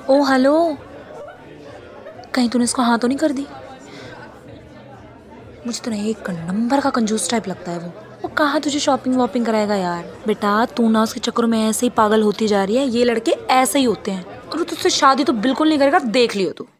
ओ hello, कहीं तूने इसको हाँ तो नहीं कर दी? मुझे तो नहीं, एक नंबर का कंजूस टाइप लगता है वो कहाँ तुझे शॉपिंग वॉपिंग कराएगा यार। बेटा तू ना उसके चक्करों में ऐसे ही पागल होती जा रही है। ये लड़के ऐसे ही होते हैं और वो तुझसे शादी तो बिल्कुल नहीं करेगा, देख लियो तू।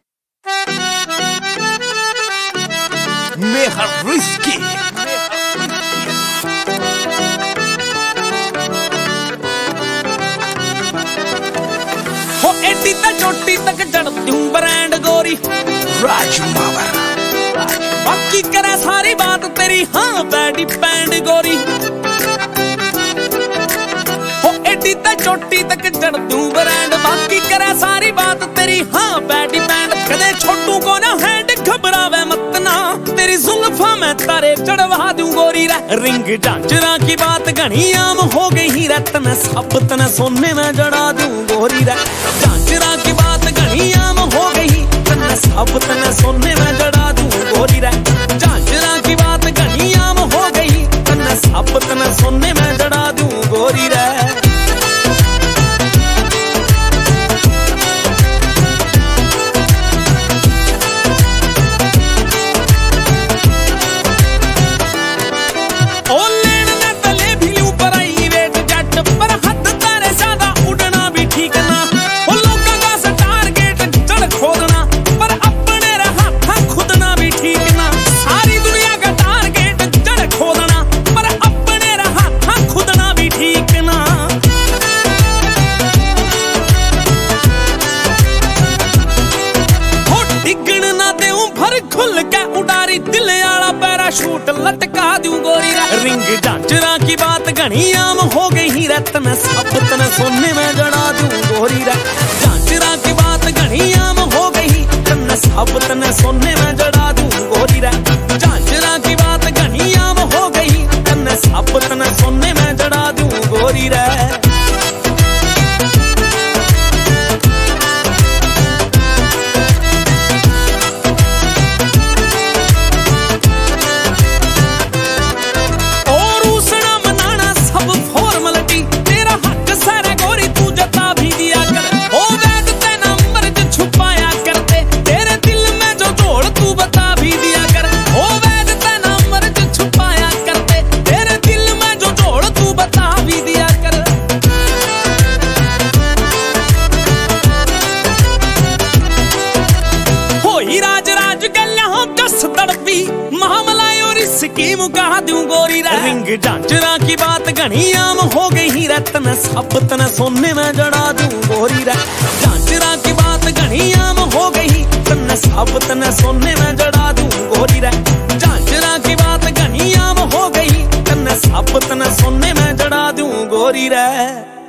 हो एडी तक चोटी तक चढ़ दूं ब्रांड गोरी राजमावर, बाकी करे सारी बात तेरी हाँ बैडी पैंड गोरी। हो एडी तक चोटी तक चढ़ दूं ब्रांड, बाकी करे सारी बात तेरी हाँ बैडी पैंड। कदे छोटू को ना हैंड घबरावे मत ना, तेरी जुल्फा मैं तारे चढ़वा दूं गोरी रे। रिंग झांझरा की बात घनी आम हो गई ही रतन सब तन सोने में जड़ा दूं गोरी रे। झांझरा की बात घनी आम हो गई तन सब तन सोने में जड़ा दूं गोरी रे। झांझरा की बात घनी आम हो गई तन सब तन सोने में जड़ा दूं गोरी रे। खुल के उडारी दिल आला पैराशूट लटका दूं गोरी रे। रिंग झांझरा की बात घनी आम हो गई ही रतन सब तन सोने में जड़ा दूं गोरी रे। झांझरा की बात घनी आम हो गई तन सब तन सोने में जड़ा दूं गोरी रे। झांझरा की बात घनी आम हो गई तन सब तन सोने में जड़ा दूं गोरी रे। स्कीम कहा दूं गोरी रे। रिंग झांझरा की बात घनी आम हो गई ही रतन सब तन सोने में जड़ा दूं गोरी रे। झांझरा की बात घनी आम हो गई तन सब तन सोने में जड़ा दूं गोरी रे। झांझरा की बात घनी आम हो गई तन सब तन सोने में जड़ा दूं गोरी रे।